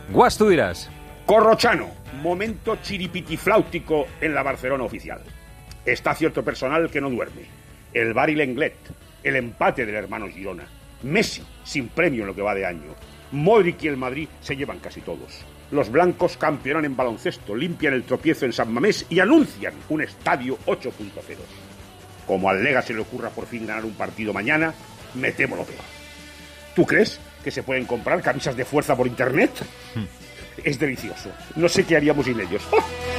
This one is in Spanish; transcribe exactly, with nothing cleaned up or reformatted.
Guas, tú dirás. Corrochano, momento chiripitifláutico en la Barcelona oficial. Está cierto personal que no duerme. El Bari Lenglet, el empate del hermano Girona. Messi, sin premio en lo que va de año. Modric y el Madrid se llevan casi todos. Los blancos campeonan en baloncesto, limpian el tropiezo en San Mamés y anuncian un estadio ocho punto cero. Como al Lega se le ocurra por fin ganar un partido mañana, me temo lo peor. ¿Tú crees que se pueden comprar camisas de fuerza por internet? Hmm. Es delicioso. No sé qué haríamos sin ellos. ¡Oh!